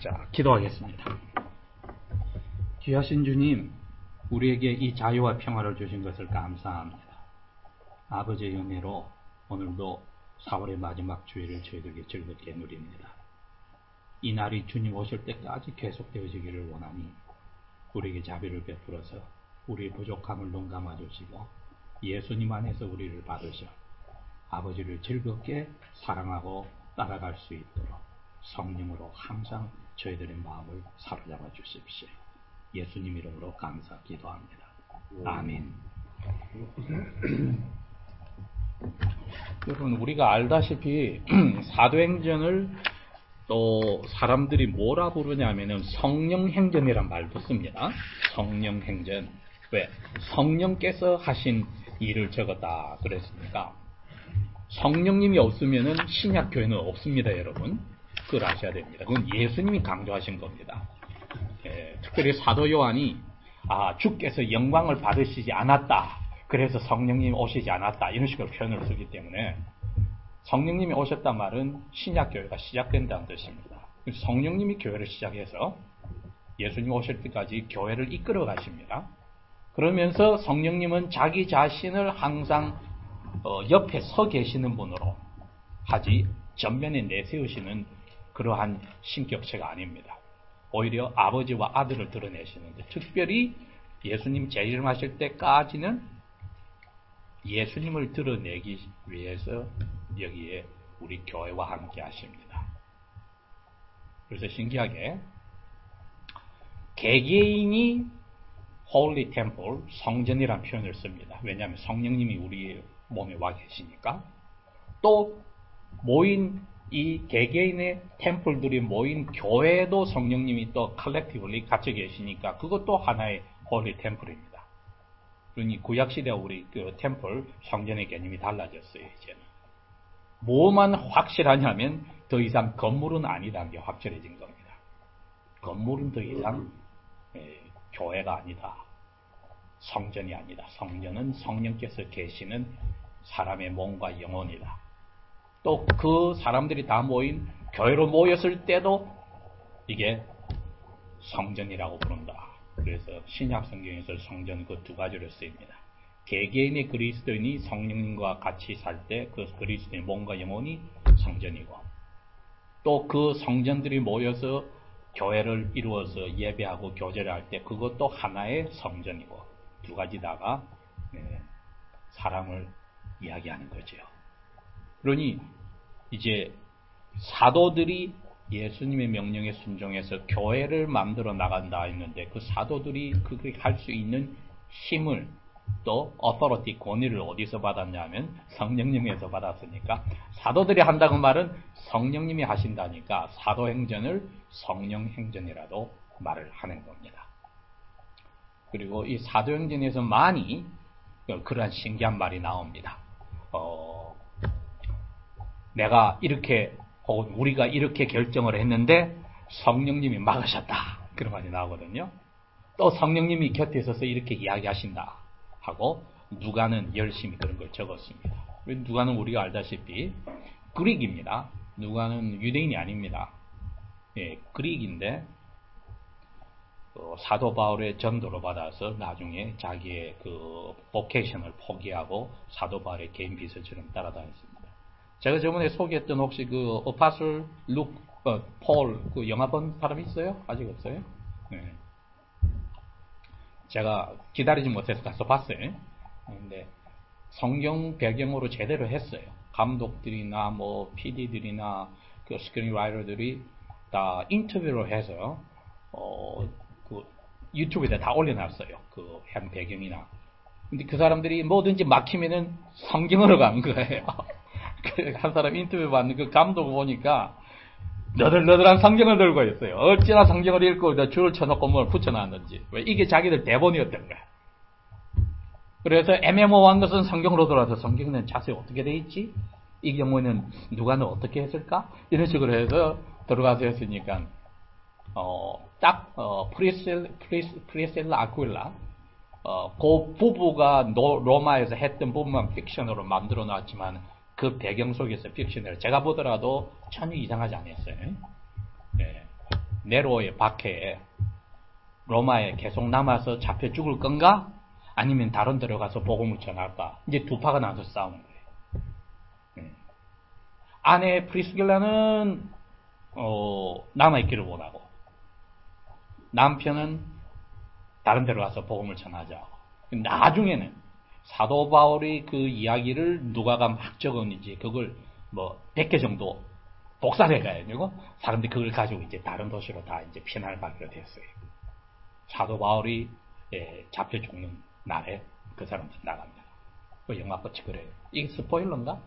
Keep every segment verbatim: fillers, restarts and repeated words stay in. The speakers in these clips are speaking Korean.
자, 기도하겠습니다. 귀하신 주님, 우리에게 이 자유와 평화를 주신 것을 감사합니다. 아버지의 은혜로 오늘도 사월의 마지막 주일을 저희들에게 즐겁게 누립니다. 이 날이 주님 오실 때까지 계속되어지기를 원하니 우리에게 자비를 베풀어서 우리의 부족함을 눈감아 주시고 예수님 안에서 우리를 받으셔 아버지를 즐겁게 사랑하고 따라갈 수 있도록 성령으로 항상 저희들의 마음을 사로잡아 주십시오. 예수님 이름으로 감사 기도합니다. 아멘. 여러분, 우리가 알다시피 사도행전을 또 사람들이 뭐라 부르냐면은 성령행전이란 말도 씁니다. 성령행전. 왜? 성령께서 하신 일을 적었다 그랬습니까? 성령님이 없으면은 신약교회는 없습니다, 여러분. 그걸 아셔야 됩니다. 그건 예수님이 강조하신 겁니다. 예, 특별히 사도 요한이 아, 주께서 영광을 받으시지 않았다. 그래서 성령님이 오시지 않았다. 이런 식으로 표현을 쓰기 때문에 성령님이 오셨단 말은 신약교회가 시작된다는 뜻입니다. 성령님이 교회를 시작해서 예수님 오실 때까지 교회를 이끌어 가십니다. 그러면서 성령님은 자기 자신을 항상 어, 옆에 서 계시는 분으로 하지 전면에 내세우시는 그러한 신격체가 아닙니다. 오히려 아버지와 아들을 드러내시는데 특별히 예수님 재림하실 때까지는 예수님을 드러내기 위해서 여기에 우리 교회와 함께 하십니다. 그래서 신기하게 개개인이 Holy Temple, 성전이라는 표현을 씁니다. 왜냐하면 성령님이 우리 몸에 와 계시니까. 또 모인 이 개개인의 템플들이 모인 교회도 성령님이 또 컬렉티브리 같이 계시니까 그것도 하나의 홀리 템플입니다. 그러니 구약시대 우리 그 템플 성전의 개념이 달라졌어요. 이제는 뭐만 확실하냐면 더 이상 건물은 아니다는 게 확실해진 겁니다. 건물은 더 이상 에, 교회가 아니다. 성전이 아니다. 성전은 성령께서 계시는 사람의 몸과 영혼이다. 또 그 사람들이 다 모인 교회로 모였을 때도 이게 성전이라고 부른다. 그래서 신약 성경에서 성전 그 두 가지로 쓰입니다. 개개인의 그리스도인이 성령님과 같이 살 때 그 그리스도의 몸과 영혼이 성전이고 또 그 성전들이 모여서 교회를 이루어서 예배하고 교제를 할 때 그것도 하나의 성전이고 두 가지 다가 사랑을 이야기하는 거죠. 그러니 이제 사도들이 예수님의 명령에 순종해서 교회를 만들어 나간다 했는데 그 사도들이 그렇게 할 수 있는 힘을 또 authority, 권위를 어디서 받았냐면 성령님에서 받았으니까 사도들이 한다는 말은 성령님이 하신다니까 사도행전을 성령행전이라도 말을 하는 겁니다. 그리고 이 사도행전에서 많이 그러한 신기한 말이 나옵니다. 어, 내가 이렇게 혹은 우리가 이렇게 결정을 했는데 성령님이 막으셨다. 그런 말이 나오거든요. 또 성령님이 곁에 서서 이렇게 이야기하신다 하고 누가는 열심히 그런 걸 적었습니다. 누가는 우리가 알다시피 그릭입니다. 누가는 유대인이 아닙니다. 예, 그릭인데 어, 사도 바울의 전도를 받아서 나중에 자기의 그 보케이션을 포기하고 사도 바울의 개인 비서처럼 따라다녔습니다. 제가 저번에 소개했던 혹시 그 어파슬 룩, 어, 폴 그 영화 본 사람 있어요? 아직 없어요? 네. 제가 기다리지 못해서 가서 봤어요. 근데 성경 배경으로 제대로 했어요. 감독들이나 뭐 피디들이나 그 스크린라이터들이 다 인터뷰를 해서 어, 그 유튜브에 다 올려놨어요. 그 한 배경이나. 근데 그 사람들이 뭐든지 막히면은 성경으로 간 거예요. 한 사람 인터뷰 받는 그 감독 보니까 너덜너덜한 성경을 들고 있어요. 어찌나 성경을 읽고 줄을 쳐놓고 뭘 붙여놨는지. 왜 이게 자기들 대본이었던 거야. 그래서 애매모호한 것은 성경으로 들어와서 성경은 자세히 어떻게 돼 있지? 이 경우에는 누가는 어떻게 했을까? 이런 식으로 해서 들어가서 했으니까 어, 딱 어, 프리셀, 프리스, 프리셀라 아쿠일라 어, 그 부부가 노, 로마에서 했던 부분만 픽션으로 만들어 놨지만 그 배경 속에서 픽션을 제가 보더라도 전혀 이상하지 않았어요. 네. 네로의 박해에 로마에 계속 남아서 잡혀 죽을 건가? 아니면 다른 데로 가서 복음을 전할까? 이제 두 파가 나서 싸우는 거예요. 네. 아내 프리스길라는 어, 남아있기를 원하고 남편은 다른 데로 가서 복음을 전하자고. 나중에는 사도 바울이 그 이야기를 누가가 막 적었는지 그걸 뭐 백 개 정도 복사를 해가지고 사람들이 그걸 가지고 이제 다른 도시로 다 이제 피난을 가기로 됐어요. 사도 바울이 예, 잡혀 죽는 날에 그 사람들 나갑니다. 그 영화 끝이 그래요. 이게 스포일러인가?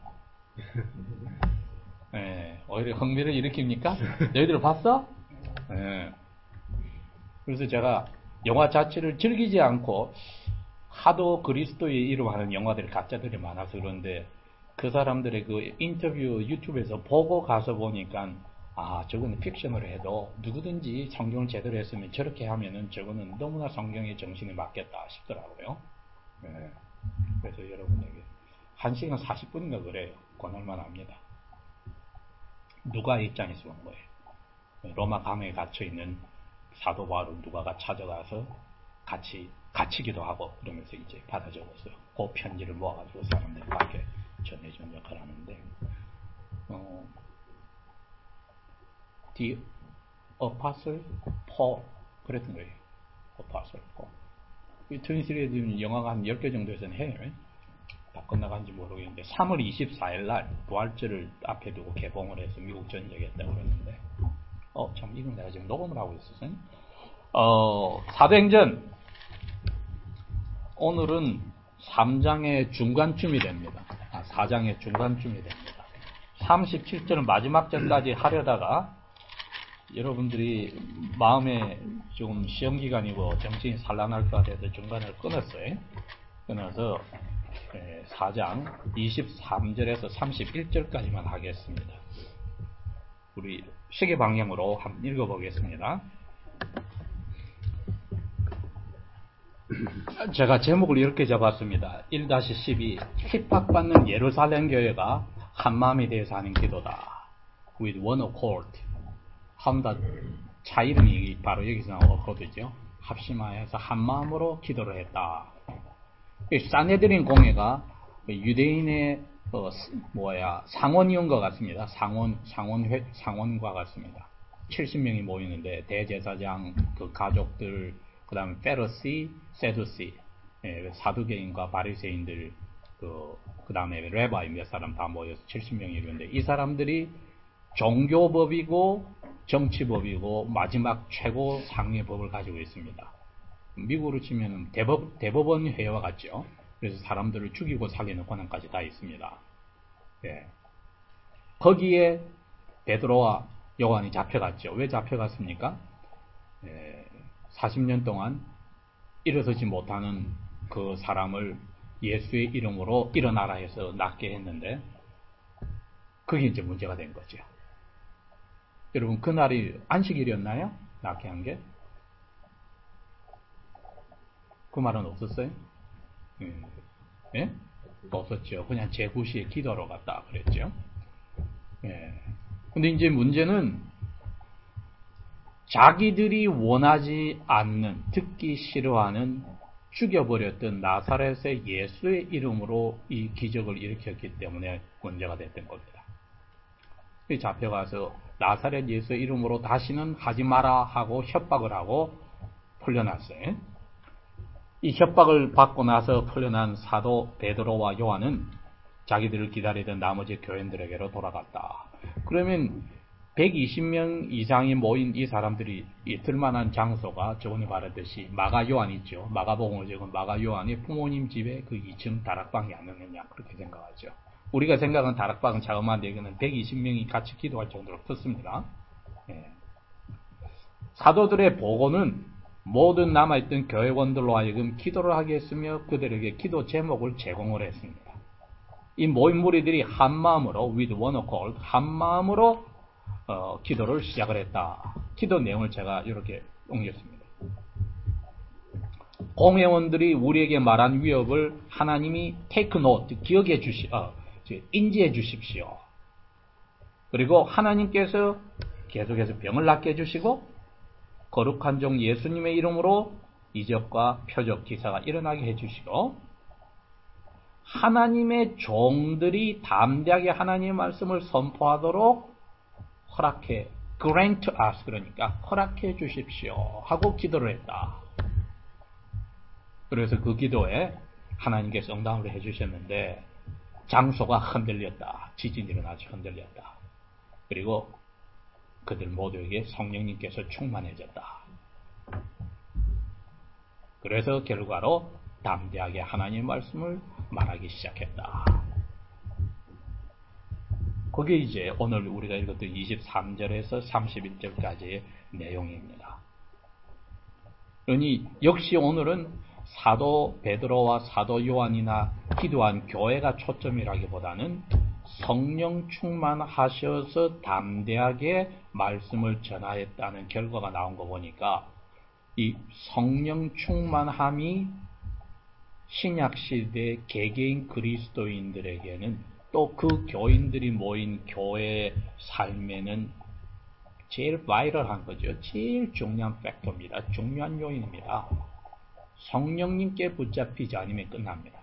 예, 오히려 흥미를 일으킵니까? 너희들 봤어? 예. 그래서 제가 영화 자체를 즐기지 않고 하도 그리스도의 이름 하는 영화들이 가짜들이 많아서 그런데 그 사람들의 그 인터뷰 유튜브에서 보고 가서 보니까 아, 저거는 픽션으로 해도 누구든지 성경을 제대로 했으면 저렇게 하면은 저거는 너무나 성경의 정신에 맞겠다 싶더라고요. 네. 그래서 여러분에게 한 시간 사십 분인가 그래요. 권할만 합니다. 누가 입장에서 본 거예요. 로마 감옥에 갇혀있는 사도 바울을 누가가 찾아가서 같이 갇히기도 하고 그러면서 이제 받아 적었어요. 그 편지를 모아가지고 사람들에게 전해준 역할을 하는데 어, The Apostle Paul 그랬던 거예요. Apostle Paul. 이 트윈시리에 지금 영화가 한 열 개 정도에서는 해요. 다 끝나간지 모르겠는데 삼월 이십사일 날 부활절을 앞에 두고 개봉을 해서 미국 전역했다고 그러는데 어, 참 이건 내가 지금 녹음을 하고 있었어요. 어, 사도행전 오늘은 삼 장의 중간쯤이 됩니다. 아, 사 장의 중간쯤이 됩니다. 삼십칠 절 마지막 절까지 하려다가 여러분들이 마음에 좀 시험기간이고 정신이 산란할 것 같아서 중간을 끊었어요. 끊어서 사 장 이십삼 절에서 삼십일 절까지만 하겠습니다. 우리 시계 방향으로 한번 읽어보겠습니다. 제가 제목을 이렇게 잡았습니다. 일 십이 핍박받는 예루살렘 교회가 한마음에 대해서 하는 기도다. With one accord. 한다 차 이름이 바로 여기서 나온 어코드죠. 합심하여서 한마음으로 기도를 했다. 사네드린 공회가 유대인의 어, 뭐야 상원이온 것 같습니다. 상원 상원회 상원과 같습니다. 칠십 명이 모이는데 대제사장 그 가족들 그 다음에 페르시, 세두시, 예, 사두개인과 바리새인들, 그, 그 다음에 레바이 몇 사람 다 모여서 칠십 명이 이루는데 이 사람들이 종교법이고 정치법이고 마지막 최고 상위의 법을 가지고 있습니다. 미국으로 치면 대법, 대법원 회와 같죠. 그래서 사람들을 죽이고 살리는 권한까지 다 있습니다. 예. 거기에 베드로와 요한이 잡혀갔죠. 왜 잡혀갔습니까? 예. 사십 년 동안 일어서지 못하는 그 사람을 예수의 이름으로 일어나라 해서 낫게 했는데 그게 이제 문제가 된 거죠. 여러분 그날이 안식일이었나요? 낫게 한 게? 그 말은 없었어요? 예? 예? 없었죠. 그냥 제구 시에 기도로 갔다 그랬죠. 예. 근데 이제 문제는 자기들이 원하지 않는, 듣기 싫어하는 죽여버렸던 나사렛의 예수의 이름으로 이 기적을 일으켰기 때문에 문제가 됐던 겁니다. 잡혀가서 나사렛 예수의 이름으로 다시는 하지 마라 하고 협박을 하고 풀려났어요. 이 협박을 받고 나서 풀려난 사도 베드로와 요한은 자기들을 기다리던 나머지 교인들에게로 돌아갔다. 그러면 백이십 명 이상이 모인 이 사람들이 있을 만한 장소가 저번에 말했듯이 마가 요한 있죠. 마가복음을 적은 마가 요한이 부모님 집에 그 이 층 다락방이 아니었느냐 그렇게 생각하죠. 우리가 생각하는 다락방은 자그마한데 이거는 백이십 명이 같이 기도할 정도로 컸습니다. 예. 사도들의 보고는 모든 남아있던 교회원들로 하여금 기도를 하게 했으며 그들에게 기도 제목을 제공을 했습니다. 이 모인 무리들이 한 마음으로 with one accord 한 마음으로 어, 기도를 시작을 했다. 기도 내용을 제가 이렇게 옮겼습니다. 공회원들이 우리에게 말한 위협을 하나님이 take note, 기억해 주시, 어, 인지해 주십시오. 그리고 하나님께서 계속해서 병을 낫게 해주시고 거룩한 종 예수님의 이름으로 이적과 표적 기사가 일어나게 해주시고, 하나님의 종들이 담대하게 하나님의 말씀을 선포하도록 허락해, grant us, 그러니까 허락해 주십시오 하고 기도를 했다. 그래서 그 기도에 하나님께서 응답을 해주셨는데, 장소가 흔들렸다. 지진이 일어나서 흔들렸다. 그리고 그들 모두에게 성령님께서 충만해졌다. 그래서 결과로 담대하게 하나님의 말씀을 말하기 시작했다. 그게 이제 오늘 우리가 읽었던 이십삼 절에서 삼십일 절까지의 내용입니다. 그러니 역시 오늘은 사도 베드로와 사도 요한이나 기도한 교회가 초점이라기보다는 성령 충만하셔서 담대하게 말씀을 전하였다는 결과가 나온 거 보니까, 이 성령 충만함이 신약시대 개개인 그리스도인들에게는, 또 그 교인들이 모인 교회의 삶에는 제일 바이럴한 거죠. 제일 중요한 팩터입니다. 중요한 요인입니다. 성령님께 붙잡히지 않으면 끝납니다.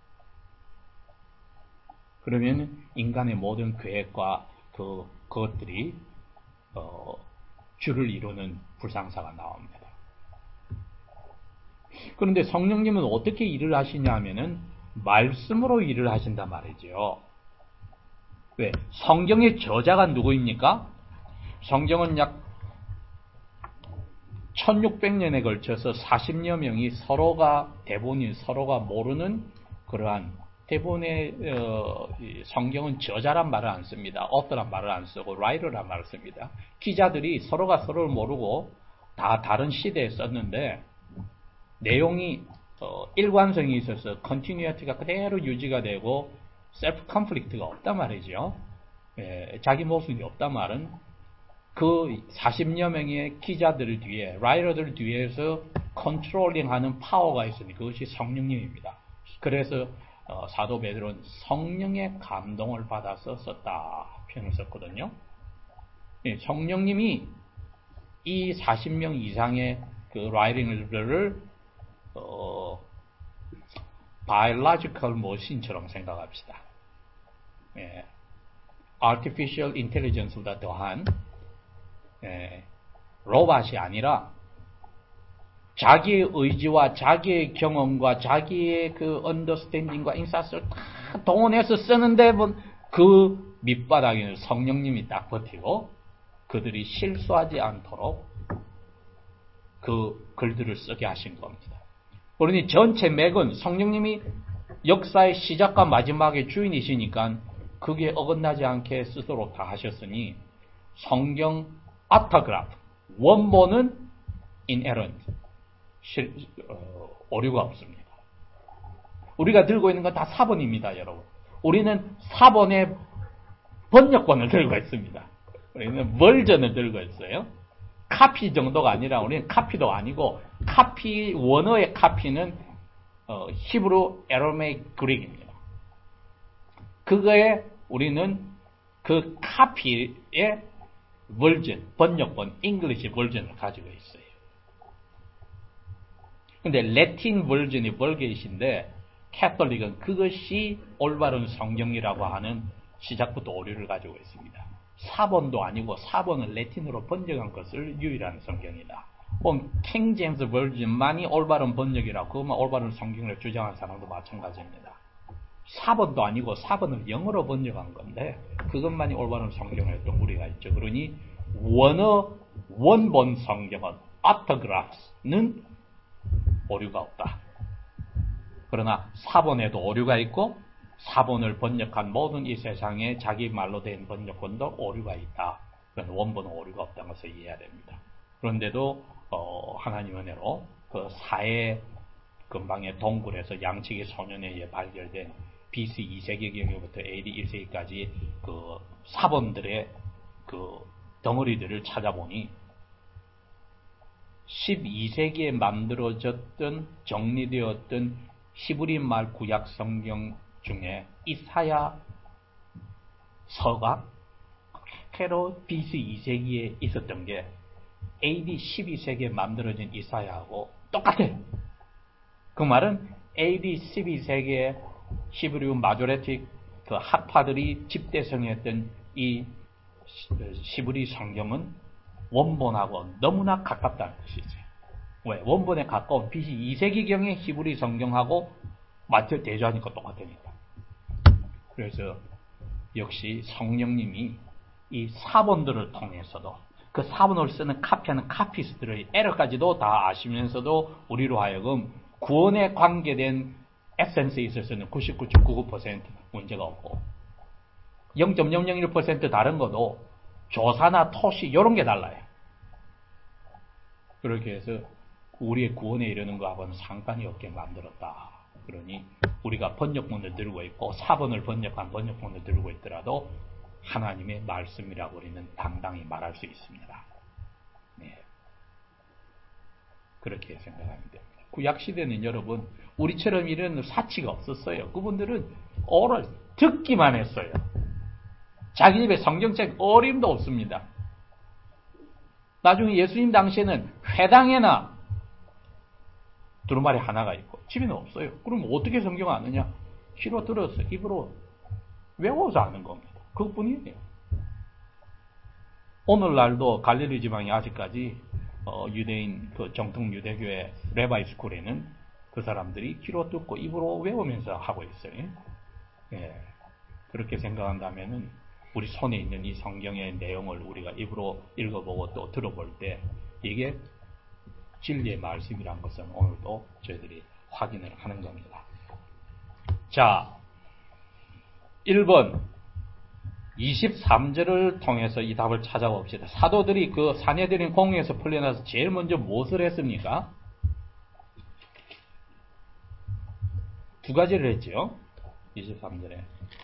그러면 인간의 모든 계획과 그, 그것들이 어, 줄을 이루는 불상사가 나옵니다. 그런데 성령님은 어떻게 일을 하시냐 하면은 말씀으로 일을 하신단 말이죠. 왜? 성경의 저자가 누구입니까? 성경은 약 천육백 년에 걸쳐서 사십여 명이 서로가 대본인 서로가 모르는 그러한 대본의 어, 성경은 저자란 말을 안 씁니다. author란 말을 안 쓰고 writer란 말을 씁니다. 기자들이 서로가 서로를 모르고 다 다른 시대에 썼는데 내용이 어, 일관성이 있어서 continuity가 그대로 유지가 되고 self conflict가 없단 말이죠. 예, 자기 모습이 없단 말은 그 사십여 명의 기자들 뒤에, 라이터들 뒤에서 컨트롤링하는 파워가 있으니 그것이 성령님입니다. 그래서 어, 사도 베드로는 성령의 감동을 받아서 썼다 표현을 썼거든요. 예, 성령님이 이 사십 명 이상의 그 라이팅들을 어, biological machine처럼 생각합시다. 예, artificial intelligence보다 더한 예, 로봇이 아니라 자기의 의지와 자기의 경험과 자기의 그 언더스탠딩과 인사스를 다 동원해서 쓰는데 그 밑바닥에는 성령님이 딱 버티고 그들이 실수하지 않도록 그 글들을 쓰게 하신 겁니다. 그러니 전체 맥은 성령님이 역사의 시작과 마지막의 주인이시니까 그게 어긋나지 않게 쓰도록 다 하셨으니 성경 아토그라프, 원본은 inerrant, 실, 어, 오류가 없습니다. 우리가 들고 있는 건 다 사본입니다, 여러분. 우리는 사본의 번역본을 들고 있습니다. 우리는 버전을 들고 있어요. 카피 정도가 아니라 우리는 카피도 아니고 카피, 원어의 카피는 어, 히브리, 에라메이크, 그릭입니다. 그거에 우리는 그 카피의 버전, 번역본, 잉글리시 버전을 가지고 있어요. 근데 레틴 버전이 벌게이신데 캐톨릭은 그것이 올바른 성경이라고 하는 시작부터 오류를 가지고 있습니다. 사본도 아니고 사본은 레틴으로 번역한 것을 유일한 성경이다. 그럼 킹 제임스 버전만이 올바른 번역이라고 그것만 올바른 성경을 주장하는 사람도 마찬가지입니다. 사본도 아니고 사본을 영어로 번역한 건데 그것만이 올바른 성경이었던 우리가 있죠. 그러니 원어 원본 성경은 아토그라프는 오류가 없다. 그러나 사본에도 오류가 있고 사본을 번역한 모든 이 세상에 자기 말로 된 번역본도 오류가 있다. 그런 원본은 오류가 없다는 것을 이해해야 됩니다. 그런데도 어, 하나님 은혜로 그 사해 근방의 동굴에서 양치기 소년에 의해 발견된 비씨 이 세기경부터 에이디 일 세기까지 그 사본들의 그 덩어리들을 찾아보니 십이 세기에 만들어졌던 정리되었던 히브리 말 구약 성경 중에 이사야 서가 그대로 비씨 이 세기에 있었던 게 에이디 십이 세기에 만들어진 이사야하고 똑같아요. 그 말은 에이디 십이 세기에 히브리우 마조레틱 그 학파들이 집대성했던 이 히브리 성경은 원본하고 너무나 가깝다는 뜻이죠. 왜? 원본에 가까운 비씨 이 세기경의 히브리 성경하고 맞춰 대조하니까 똑같으니까. 그래서 역시 성령님이 이 사본들을 통해서도 그 사본을 쓰는 카피하는 카피스트의 에러까지도 다 아시면서도 우리로 하여금 구원에 관계된 에센스에 있어서는 구십구 점 구구 퍼센트 문제가 없고 영 점 영영일 퍼센트 다른 것도 조사나 토시 이런 게 달라요. 그렇게 해서 우리의 구원에 이르는 거하고는 상관이 없게 만들었다. 그러니 우리가 번역본을 들고 있고 사본을 번역한 번역본을 들고 있더라도 하나님의 말씀이라고 우리는 당당히 말할 수 있습니다. 네. 그렇게 생각하면 됩니다. 구약시대는 여러분 우리처럼 이런 사치가 없었어요. 그분들은 오ral 듣기만 했어요. 자기 집에 성경책 어림도 없습니다. 나중에 예수님 당시에는 회당에나 두루마리 하나가 있고 집에는 없어요. 그럼 어떻게 성경 아느냐? 귀로 들어서 입으로 외워서 아는 겁니다. 그것뿐이에요. 오늘날도 갈릴리 지방이 아직까지 어, 유대인 그 정통 유대교회 레바이 스쿨에는 그 사람들이 귀로 듣고 입으로 외우면서 하고 있어요. 예. 그렇게 생각한다면은 우리 손에 있는 이 성경의 내용을 우리가 입으로 읽어보고 또 들어볼 때 이게 진리의 말씀이란 것은 오늘도 저희들이 확인을 하는 겁니다. 자, 일 번 이십삼 절을 통해서 이 답을 찾아봅시다. 사도들이 그 사내들인 공회에서 풀려나서 제일 먼저 무엇을 했습니까? 두 가지를 했죠. 이십삼 절에.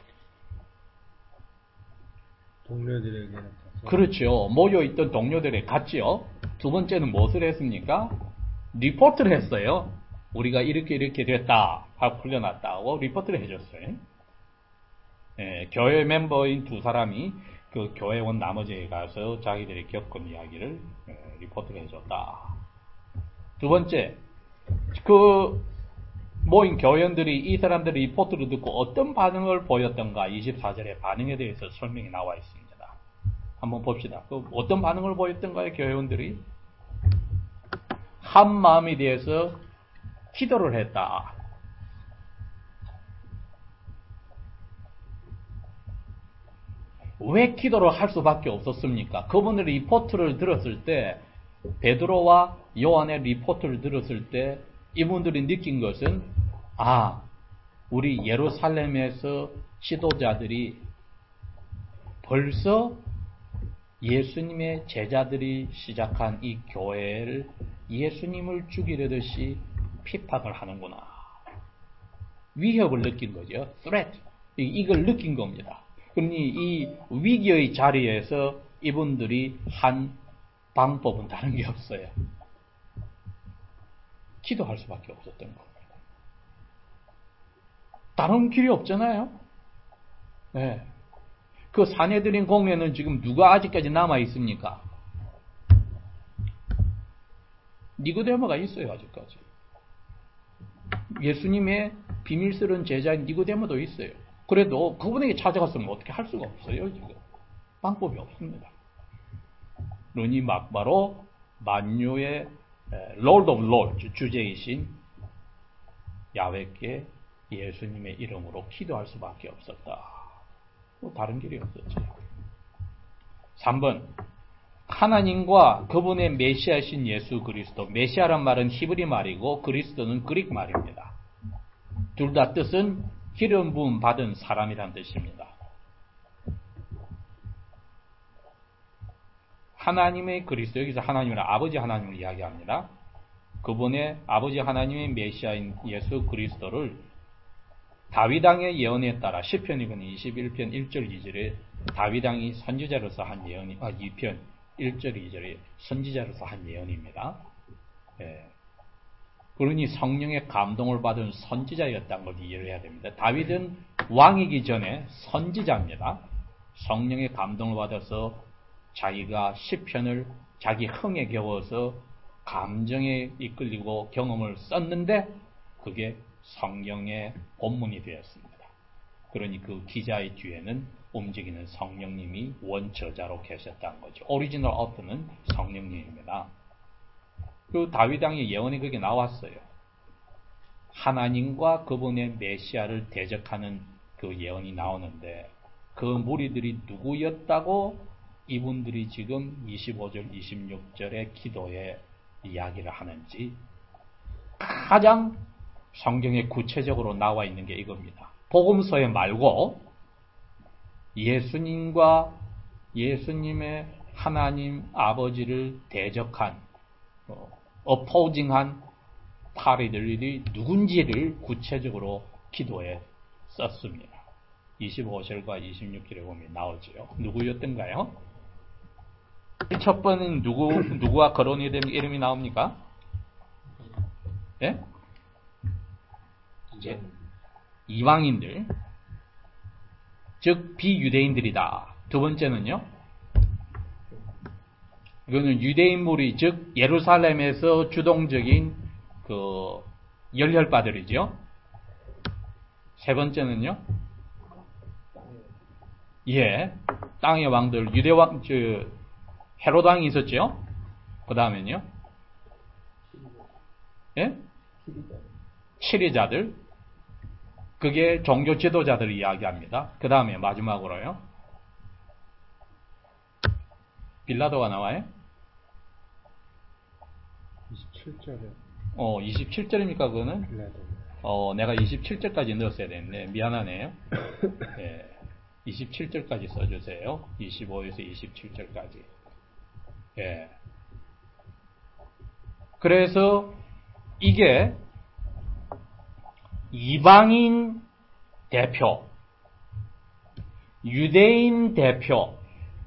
동료들에게 그렇죠. 모여있던 동료들에게 갔지요. 두 번째는 무엇을 했습니까? 리포트를 했어요. 우리가 이렇게 이렇게 됐다 하고 풀려났다고 리포트를 해줬어요. 예, 교회 멤버인 두 사람이 그 교회원 나머지에 가서 자기들이 겪은 이야기를 예, 리포트를 해줬다. 두 번째, 그 모인 교회원들이 이 사람들의 리포트를 듣고 어떤 반응을 보였던가 이십사 절의 반응에 대해서 설명이 나와 있습니다. 한번 봅시다. 그 어떤 반응을 보였던가요? 교회원들이 한 마음에 대해서 기도를 했다. 왜 기도를 할 수밖에 없었습니까? 그분의 리포트를 들었을 때 베드로와 요한의 리포트를 들었을 때 이분들이 느낀 것은 아, 우리 예루살렘에서 지도자들이 벌써 예수님의 제자들이 시작한 이 교회를 예수님을 죽이려듯이 핍박을 하는구나. 위협을 느낀 거죠. threat. 이걸 느낀 겁니다. 그러니 이 위기의 자리에서 이분들이 한 방법은 다른 게 없어요. 기도할 수밖에 없었던 겁니다. 다른 길이 없잖아요. 네. 그 사내들인 공회는 지금 누가 아직까지 남아 있습니까? 니고데모가 있어요, 아직까지. 예수님의 비밀스러운 제자인 니고데모도 있어요. 그래도 그분에게 찾아갔으면 어떻게 할 수가 없어요, 지금. 방법이 없습니다. 그러니 막바로 만유의 Lord of Lords, 주제이신 야훼께 예수님의 이름으로 기도할 수밖에 없었다. 뭐 다른 길이 없었죠. 삼 번 하나님과 그분의 메시아신 예수 그리스도. 메시아란 말은 히브리 말이고 그리스도는 그릭 말입니다. 둘 다 뜻은 기름 부음 받은 사람이란 뜻입니다. 하나님의 그리스도, 여기서 하나님은 아버지 하나님을 이야기합니다. 그분의 아버지 하나님의 메시아인 예수 그리스도를 다윗 왕의 예언에 따라 시편 이십일 편 일 절 이 절에 다윗 왕이 선지자로서 한 예언이, 아, 이 편 일 절 이 절에 선지자로서 한 예언입니다. 예. 그러니 성령의 감동을 받은 선지자였다는 걸 이해를 해야 됩니다. 다윗은 왕이기 전에 선지자입니다. 성령의 감동을 받아서 자기가 시편을 자기 흥에 겨워서 감정에 이끌리고 경험을 썼는데 그게 성경의 본문이 되었습니다. 그러니 그 기자의 뒤에는 움직이는 성령님이 원저자로 계셨다는 거죠. 오리지널 어터는 성령님입니다. 그 다윗 왕의 예언이 그게 나왔어요. 하나님과 그분의 메시아를 대적하는 그 예언이 나오는데 그 무리들이 누구였다고 이분들이 지금 이십오 절, 이십육 절의 기도에 이야기를 하는지 가장 성경에 구체적으로 나와 있는 게 이겁니다. 복음서에 말고 예수님과 예수님의 하나님 아버지를 대적한 어, 어포징한 파리들이 누군지를 구체적으로 기도에 썼습니다. 이십오 절과 이십육 절에 보면 나오죠. 누구였던가요? 첫 번은 누구, 누구와 거론이 되면 이름이 나옵니까? 예? 예. 이방인들, 즉 비유대인들이다. 두 번째는요, 이거는 유대인물이 즉 예루살렘에서 주동적인 그 열혈파들이죠. 세 번째는요, 예, 땅의 왕들, 유대왕, 저 헤롯 왕이 있었죠. 그 다음에는요, 예, 치리자들. 그게 종교 지도자들을 이야기합니다. 그 다음에 마지막으로요. 빌라도가 나와요? 이십칠 절에. 어, 이십칠 절입니까, 그거는? 빌라도. 어, 내가 이십칠 절까지 넣었어야 되는데, 미안하네요. 예, 이십칠 절까지 써주세요. 이십오에서 이십칠 절까지. 예. 그래서, 이게, 이방인 대표, 유대인 대표,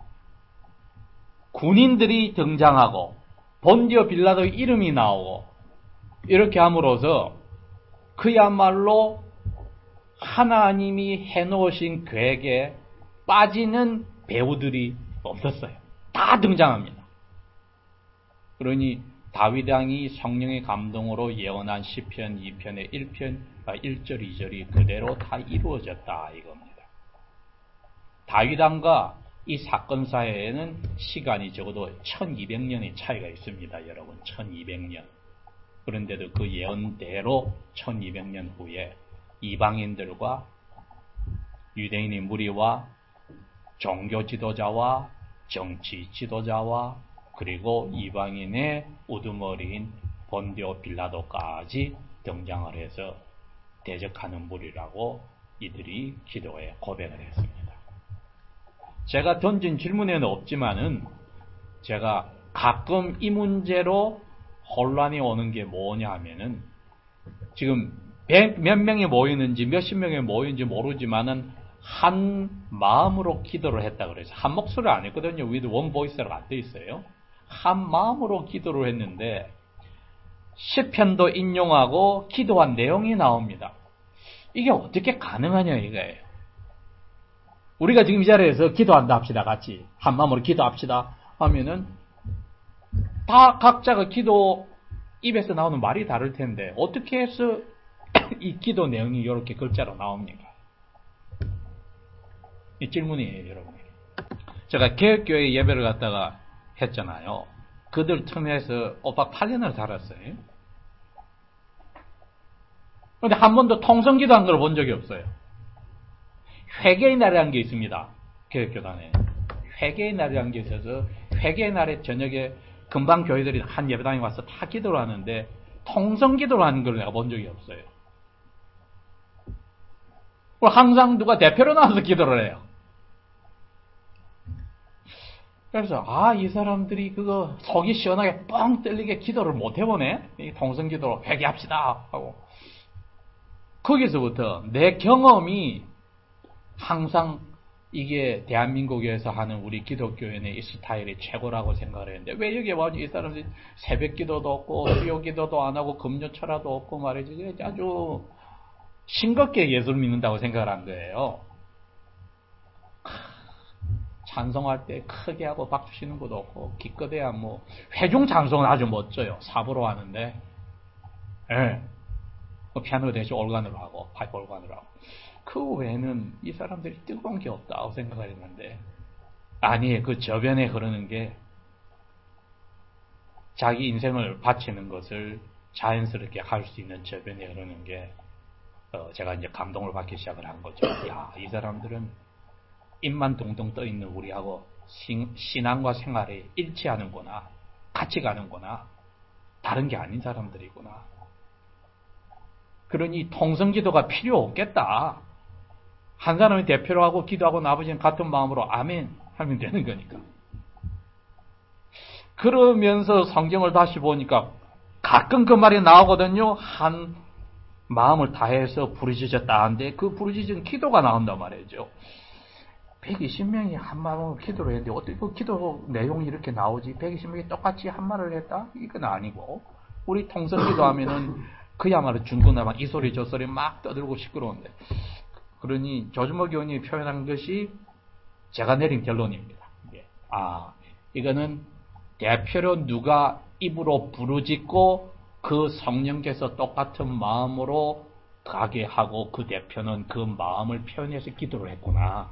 군인들이 등장하고 본디오 빌라도 이름이 나오고 이렇게 함으로써 그야말로 하나님이 해놓으신 계획에 빠지는 배우들이 없었어요. 다 등장합니다. 그러니 다윗 왕이 성령의 감동으로 예언한 시편 이 편의 일 편, 일 절, 이 절이 그대로 다 이루어졌다 이겁니다. 다윗 왕과 이 사건사에는 시간이 적어도 천이백 년의 차이가 있습니다. 여러분, 천이백 년. 그런데도 그 예언대로 천이백 년 후에 이방인들과 유대인의 무리와 종교 지도자와 정치 지도자와 그리고 이방인의 우두머리인 본디오 빌라도까지 등장을 해서 대적하는 무리라고 이들이 기도에 고백을 했습니다. 제가 던진 질문에는 없지만은 제가 가끔 이 문제로 혼란이 오는 게 뭐냐 하면은 지금 몇 명이 모이는지 몇십 명이 모이는지 모르지만은 한 마음으로 기도를 했다 그래서 한 목소리 안 했거든요. with one voice라고 안 돼 있어요. 한 마음으로 기도를 했는데 시편도 인용하고 기도한 내용이 나옵니다. 이게 어떻게 가능하냐 이거예요. 우리가 지금 이 자리에서 기도한다 합시다. 같이 한 마음으로 기도합시다 하면은 다 각자가 기도 입에서 나오는 말이 다를 텐데 어떻게 해서 이 기도 내용이 이렇게 글자로 나옵니까? 이 질문이에요, 여러분. 제가 개혁교회 예배를 갖다가 했잖아요. 그들 틈에서 오빠 팔 년을 살았어요. 근데 한 번도 통성기도 한 걸 본 적이 없어요. 회개의 날이라는 게 있습니다. 개혁교단에. 회개의 날이라는 게 있어서 회개의 날에 저녁에 금방 교회들이 한 예배당에 와서 다 기도를 하는데 통성기도를 하는 걸 내가 본 적이 없어요. 항상 누가 대표로 나와서 기도를 해요. 그래서 아, 이 사람들이 그거 속이 시원하게 뻥 뚫리게 기도를 못 해보네. 이 통성기도로 회개합시다 하고 거기서부터 내 경험이 항상 이게 대한민국에서 하는 우리 기독교인의 이 스타일이 최고라고 생각을 했는데 왜 여기 와서 이 사람들이 새벽 기도도 없고 수요 기도도 안 하고 금요철화도 없고 말이지 아주 싱겁게 예수를 믿는다고 생각을 한 거예요. 찬송할 때 크게 하고 박수 치는 것도 없고, 기껏해야 뭐, 회중 찬송은 아주 멋져요. 삽으로 하는데, 예. 그 피아노 대신 올간으로 하고, 파이프 올간으로 하고. 그 외에는 이 사람들이 뜨거운 게 없다고 생각을 했는데, 아니, 그 저변에 흐르는 게, 자기 인생을 바치는 것을 자연스럽게 할 수 있는 저변에 흐르는 게, 어, 제가 이제 감동을 받기 시작을 한 거죠. 야, 이 사람들은 입만 동동 떠 있는 우리하고 신, 신앙과 생활이 일치하는구나, 같이 가는구나, 다른 게 아닌 사람들이구나. 그러니 통성기도가 필요 없겠다. 한 사람이 대표로 하고 기도하고 아버지는 같은 마음으로 아멘 하면 되는 거니까. 그러면서 성경을 다시 보니까 가끔 그 말이 나오거든요. 한 마음을 다해서 부르짖었다 하는데 그 부르짖은 기도가 나온단 말이죠. 백이십 명이 한 마음으로 기도를 했는데 어떻게 그 기도 내용이 이렇게 나오지? 백이십 명이 똑같이 한 말을 했다? 이건 아니고, 우리 통성기도 하면은 그야말로 중구난방 이 소리 저 소리 막 떠들고 시끄러운데, 그러니 조주모 교수님이 표현한 것이 제가 내린 결론입니다. 아, 이거는 대표로 누가 입으로 부르짖고 그 성령께서 똑같은 마음으로 가게 하고 그 대표는 그 마음을 표현해서 기도를 했구나.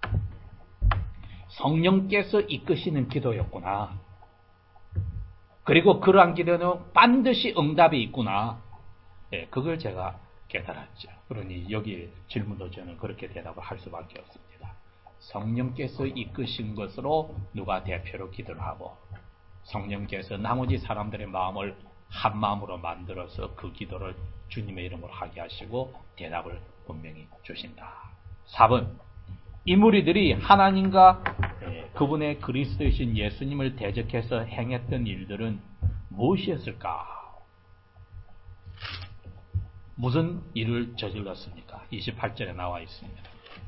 성령께서 이끄시는 기도였구나. 그리고 그러한 기도는 반드시 응답이 있구나. 네, 그걸 제가 깨달았죠. 그러니 여기 질문도 저는 그렇게 대답을 할 수밖에 없습니다. 성령께서 이끄신 것으로 누가 대표로 기도를 하고, 성령께서 나머지 사람들의 마음을 한 마음으로 만들어서 그 기도를 주님의 이름으로 하게 하시고 대답을 분명히 주신다. 사 번, 이 무리들이 하나님과 그분의 그리스도이신 예수님을 대적해서 행했던 일들은 무엇이었을까? 무슨 일을 저질렀습니까? 이십팔 절에 나와 있습니다.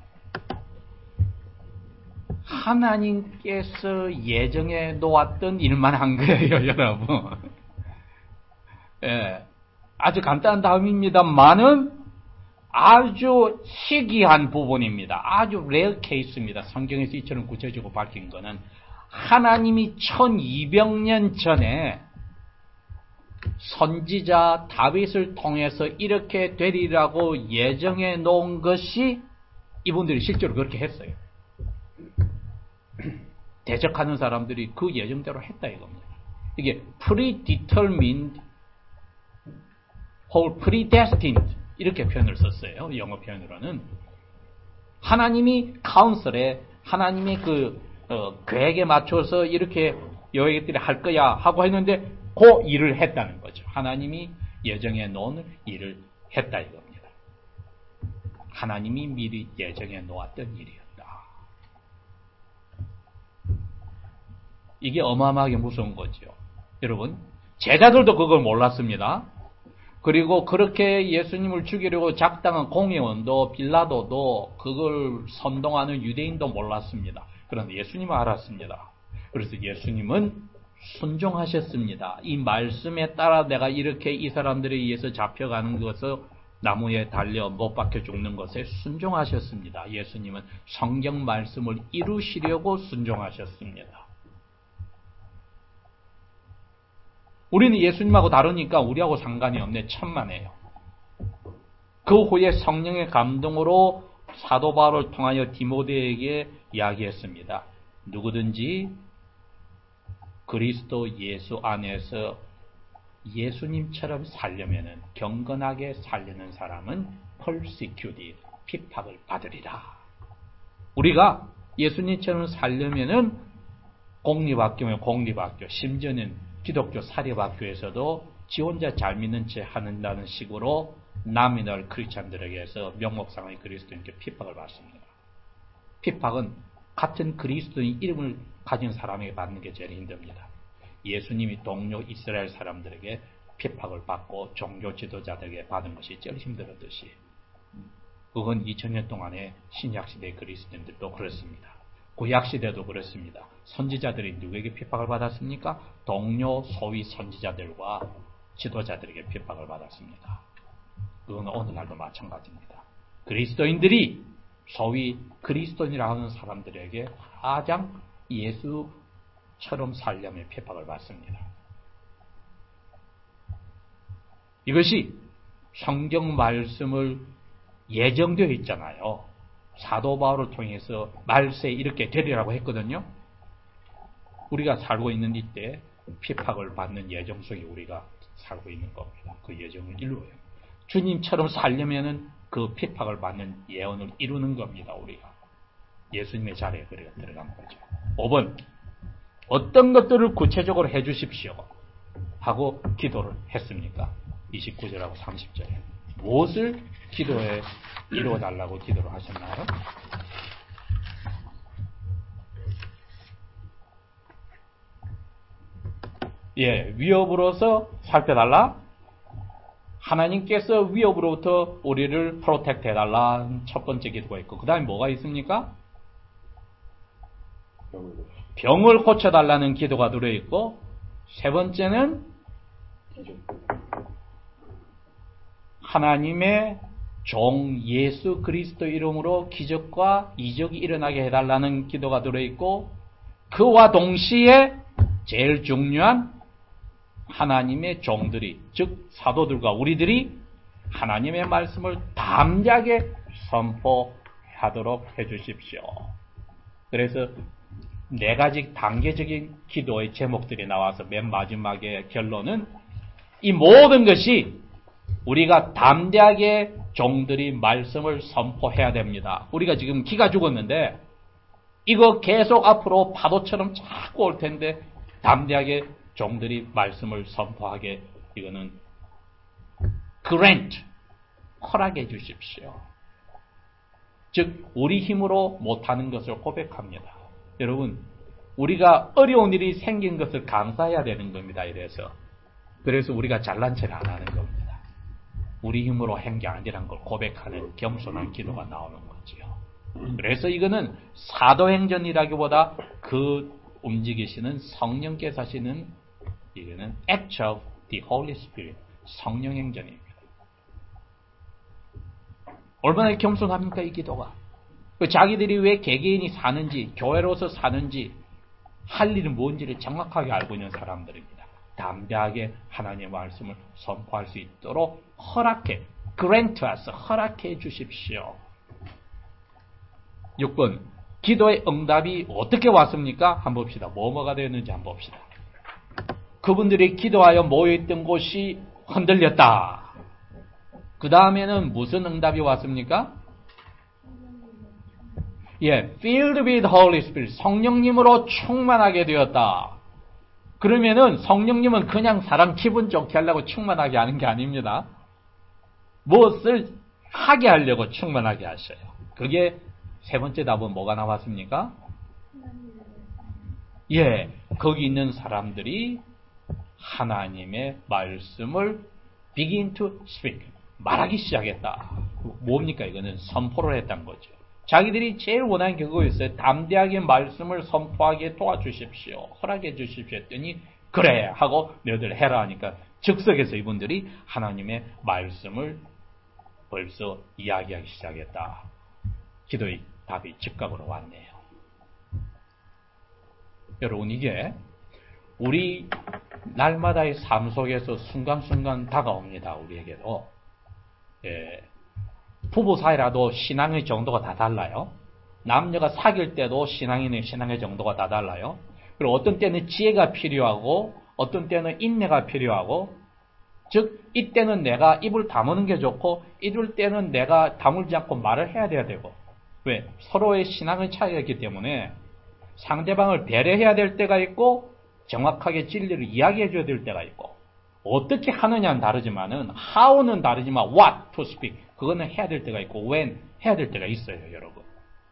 하나님께서 예정해 놓았던 일만 한 거예요, 여러분. 예, 아주 간단한 답입니다만은 아주 희귀한 부분입니다. 아주 레어 케이스입니다. 성경에서 이처럼 구체적으로 밝힌 거는 하나님이 천이백 년 전에 선지자 다윗을 통해서 이렇게 되리라고 예정해 놓은 것이 이분들이 실제로 그렇게 했어요. 대적하는 사람들이 그 예정대로 했다 이겁니다. 이게 predetermined or predestined 이렇게 표현을 썼어요. 영어 표현으로는 하나님이 카운슬에 하나님이 그 어, 계획에 맞춰서 이렇게 여행들이 할 거야 하고 했는데 그 일을 했다는 거죠. 하나님이 예정해 놓은 일을 했다 이겁니다. 하나님이 미리 예정해 놓았던 일이었다. 이게 어마어마하게 무서운 거죠. 여러분, 제자들도 그걸 몰랐습니다. 그리고 그렇게 예수님을 죽이려고 작당한 공회원도 빌라도도 그걸 선동하는 유대인도 몰랐습니다. 그런데 예수님은 알았습니다. 그래서 예수님은 순종하셨습니다. 이 말씀에 따라 내가 이렇게 이 사람들에 의해서 잡혀가는 것을 나무에 달려 못 박혀 죽는 것에 순종하셨습니다. 예수님은 성경 말씀을 이루시려고 순종하셨습니다. 우리는 예수님하고 다르니까 우리하고 상관이 없네. 천만에요. 그 후에 성령의 감동으로 사도 바울을 통하여 디모데에게 이야기했습니다. 누구든지 그리스도 예수 안에서 예수님처럼 살려면은 경건하게 살려는 사람은 persecuted, 핍박을 받으리라. 우리가 예수님처럼 살려면은 공립학교면 공립학교, 심지어는 기독교 사립학교에서도 지 혼자 잘 믿는 채 하는다는 식으로 나미널 크리스찬들에게서 명목상의 그리스도인께 핍박을 받습니다. 핍박은 같은 그리스도인 이름을 가진 사람에게 받는 게 제일 힘듭니다. 예수님이 동료 이스라엘 사람들에게 핍박을 받고 종교 지도자들에게 받은 것이 제일 힘들었듯이 그건 이천 년 동안의 신약시대의 그리스도인들도 그렇습니다. 구약시대도 그렇습니다. 선지자들이 누구에게 핍박을 받았습니까? 동료 소위 선지자들과 지도자들에게 핍박을 받았습니다. 그건 오늘날도 마찬가지입니다. 그리스도인들이 소위 그리스도인이라 하는 사람들에게 가장 예수처럼 살려면 핍박을 받습니다. 이것이 성경 말씀을 예정되어 있잖아요. 사도 바울을 통해서 말세에 이렇게 되리라고 했거든요. 우리가 살고 있는 이때 핍박을 받는 예정 속에 우리가 살고 있는 겁니다. 그 예정을 이루어요. 주님처럼 살려면은 그 핍박을 받는 예언을 이루는 겁니다. 우리가 예수님의 자리에 우리가 들어가는 거죠. 오 번 어떤 것들을 구체적으로 해 주십시오 하고 기도를 했습니까? 이십구 절하고 삼십 절에 무엇을 기도에 이루어달라고 기도를 하셨나요? 예, 위협으로서 살펴달라. 하나님께서 위협으로부터 우리를 프로텍트 해달라. 첫 번째 기도가 있고, 그 다음에 뭐가 있습니까? 병을 고쳐달라는 기도가 들어있고, 세 번째는 하나님의 종 예수 그리스도 이름으로 기적과 이적이 일어나게 해달라는 기도가 들어있고, 그와 동시에 제일 중요한 하나님의 종들이, 즉 사도들과 우리들이 하나님의 말씀을 담대하게 선포하도록 해주십시오. 그래서 네 가지 단계적인 기도의 제목들이 나와서 맨 마지막에 결론은 이 모든 것이 우리가 담대하게 종들이 말씀을 선포해야 됩니다. 우리가 지금 기가 죽었는데 이거 계속 앞으로 파도처럼 자꾸 올 텐데 담대하게 종들이 말씀을 선포하게 이거는 grant, 허락해 주십시오. 즉 우리 힘으로 못하는 것을 고백합니다. 여러분 우리가 어려운 일이 생긴 것을 감사해야 되는 겁니다. 이래서 그래서 우리가 잘난 체를 안 하는 겁니다. 우리 힘으로 한 게 아니란 걸 고백하는 겸손한 기도가 나오는 거지요. 그래서 이거는 사도행전이라기보다 그 움직이시는 성령께서 하시는 이거는 act of the Holy Spirit, 성령 행전입니다. 얼마나 겸손합니까 이 기도가. 자기들이 왜 개개인이 사는지 교회로서 사는지 할 일은 뭔지를 정확하게 알고 있는 사람들입니다. 담대하게 하나님의 말씀을 선포할 수 있도록 허락해, grant us, 허락해 주십시오. 육 번 기도의 응답이 어떻게 왔습니까? 한번 봅시다. 뭐뭐가 되었는지 한번 봅시다. 그분들이 기도하여 모여있던 곳이 흔들렸다. 그 다음에는 무슨 응답이 왔습니까? 예, filled with Holy Spirit, 성령님으로 충만하게 되었다. 그러면은 성령님은 그냥 사람 기분 좋게 하려고 충만하게 하는 게 아닙니다. 무엇을 하게 하려고 충만하게 하셔요. 그게 세 번째 답은 뭐가 나왔습니까? 예, 거기 있는 사람들이 하나님의 말씀을 begin to speak, 말하기 시작했다. 뭡니까? 이거는 선포를 했다는 거죠. 자기들이 제일 원하는 게 그거였어요. 담대하게 말씀을 선포하게 도와주십시오. 허락해 주십시오 했더니 그래 하고 너희들 해라 하니까 즉석에서 이분들이 하나님의 말씀을 벌써 이야기하기 시작했다. 기도의 답이 즉각으로 왔네요. 여러분 이게 우리 날마다의 삶 속에서 순간순간 다가옵니다. 우리에게도. 예. 부부 사이라도 신앙의 정도가 다 달라요. 남녀가 사귈 때도 신앙인의 신앙의 정도가 다 달라요. 그리고 어떤 때는 지혜가 필요하고 어떤 때는 인내가 필요하고 즉 이때는 내가 입을 다무는 게 좋고 이럴 때는 내가 다물지 않고 말을 해야 돼야 되고 왜? 서로의 신앙의 차이가 있기 때문에 상대방을 배려해야 될 때가 있고 정확하게 진리를 이야기해 줘야 될 때가 있고 어떻게 하느냐는 다르지만은 how는 다르지만 what to speak 그거는 해야 될 때가 있고 when 해야 될 때가 있어요. 여러분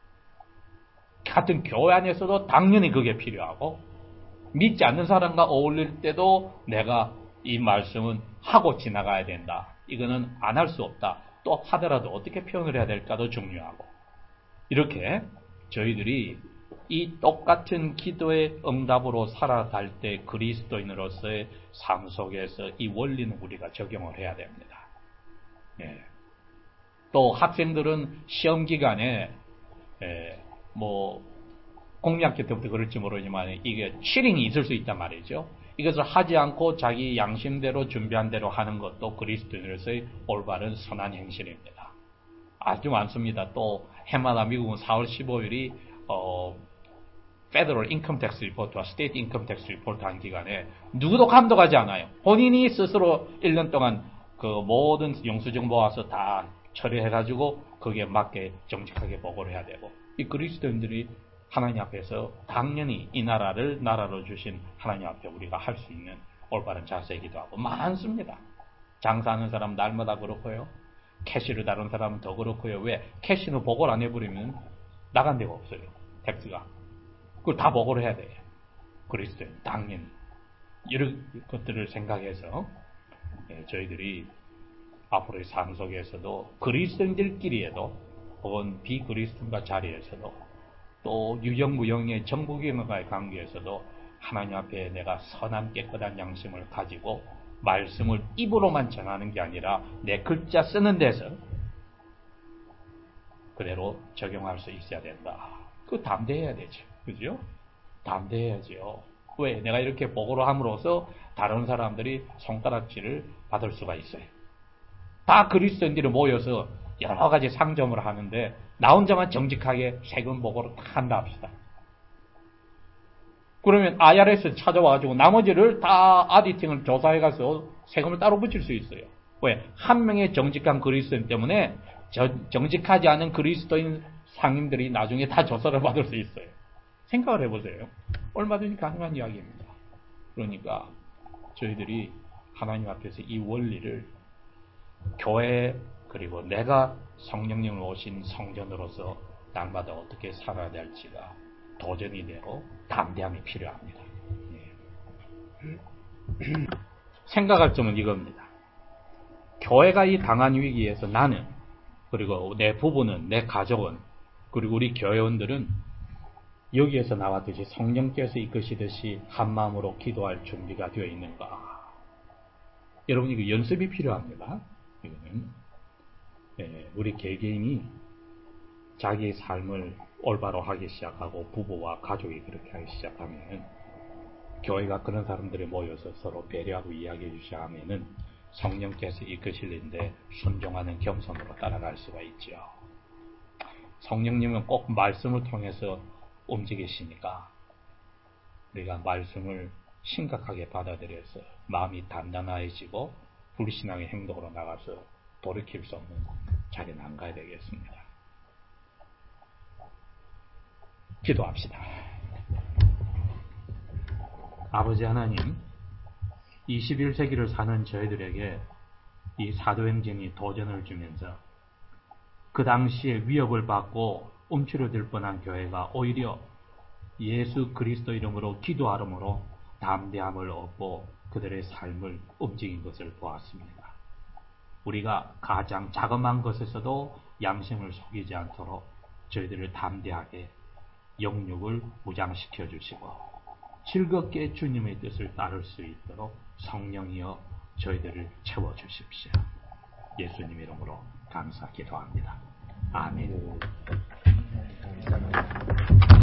같은 교회 안에서도 당연히 그게 필요하고 믿지 않는 사람과 어울릴 때도 내가 이 말씀은 하고 지나가야 된다. 이거는 안 할 수 없다. 또 하더라도 어떻게 표현을 해야 될까도 중요하고 이렇게 저희들이 이 똑같은 기도의 응답으로 살아갈 때 그리스도인으로서의 삶 속에서 이 원리는 우리가 적용을 해야 됩니다. 예. 또 학생들은 시험 기간에 에, 뭐 공리학교 때부터 그럴지 모르지만 이게 치링이 있을 수 있단 말이죠. 이것을 하지 않고 자기 양심대로 준비한 대로 하는 것도 그리스도인으로서의 올바른 선한 행실입니다. 아주 많습니다. 또 해마다 미국은 사월 십오일이 어, Federal Income Tax Report와 State Income Tax Report 한 기간에 누구도 감독하지 않아요. 본인이 스스로 일 년 동안 그 모든 영수증 모아서 다 처리해가지고 거기에 맞게 정직하게 보고를 해야 되고, 이 그리스도인들이 하나님 앞에서 당연히 이 나라를 나라로 주신 하나님 앞에 우리가 할 수 있는 올바른 자세이기도 하고 많습니다. 장사하는 사람 날마다 그렇고요. 캐시를 다룬 사람은 더 그렇고요. 왜? 캐시는 보고를 안 해버리면 나간 데가 없어요. 텍스가. 그걸 다 보고를 해야 돼요. 그리스도인 당연히. 이런 것들을 생각해서 저희들이 앞으로의 삶 속에서도 그리스도인들끼리에도 혹은 비그리스도인과 자리에서도 또 유형무형의 정부경과의 관계에서도 하나님 앞에 내가 선한 깨끗한 양심을 가지고 말씀을 입으로만 전하는 게 아니라 내 글자 쓰는 데서 그대로 적용할 수 있어야 된다. 그거 담대해야 되죠. 그죠? 담대해야죠. 왜? 내가 이렇게 보고를 함으로써 다른 사람들이 손가락질을 받을 수가 있어요. 다 그리스도인들이 모여서 여러 가지 상점을 하는데 나 혼자만 정직하게 세금 보고를 다 한다 합시다. 그러면 아이알에스 찾아와가지고 나머지를 다 아디팅을 조사해가서 세금을 따로 붙일 수 있어요. 왜? 한 명의 정직한 그리스도인 때문에 저, 정직하지 않은 그리스도인 상임들이 나중에 다 조사를 받을 수 있어요. 생각을 해보세요. 얼마든지 가능한 이야기입니다. 그러니까 저희들이 하나님 앞에서 이 원리를 교회 그리고 내가 성령님을 오신 성전으로서 날마다 어떻게 살아야 될지가 도전이 되고 담대함이 필요합니다. 예. 생각할 점은 이겁니다. 교회가 이 당한 위기에서 나는, 그리고 내 부부는, 내 가족은, 그리고 우리 교회원들은 여기에서 나왔듯이 성령께서 이끄시듯이 한마음으로 기도할 준비가 되어 있는가. 여러분, 이거 연습이 필요합니다. 이거는 예, 우리 개개인이 자기의 삶을 올바로 하기 시작하고 부부와 가족이 그렇게 하기 시작하면, 교회가 그런 사람들이 모여서 서로 배려하고 이야기해 주셔야 하면은 성령께서 이끄실는데 순종하는 겸손으로 따라갈 수가 있죠. 성령님은 꼭 말씀을 통해서 움직이시니까 우리가 말씀을 심각하게 받아들여서 마음이 단단해지고 불신앙의 행동으로 나가서 돌이킬 수 없는 자리는 안 가야 되겠습니다. 기도합시다. 아버지 하나님, 이십일 세기를 사는 저희들에게 이 사도행전이 도전을 주면서 그 당시에 위협을 받고 움츠러들 뻔한 교회가 오히려 예수 그리스도 이름으로 기도하므로 담대함을 얻고 그들의 삶을 움직인 것을 보았습니다. 우리가 가장 자그마한 것에서도 양심을 속이지 않도록 저희들을 담대하게 영육을 무장시켜 주시고 즐겁게 주님의 뜻을 따를 수 있도록 성령이여 저희들을 채워주십시오. 예수님 이름으로 감사 기도합니다. 아멘.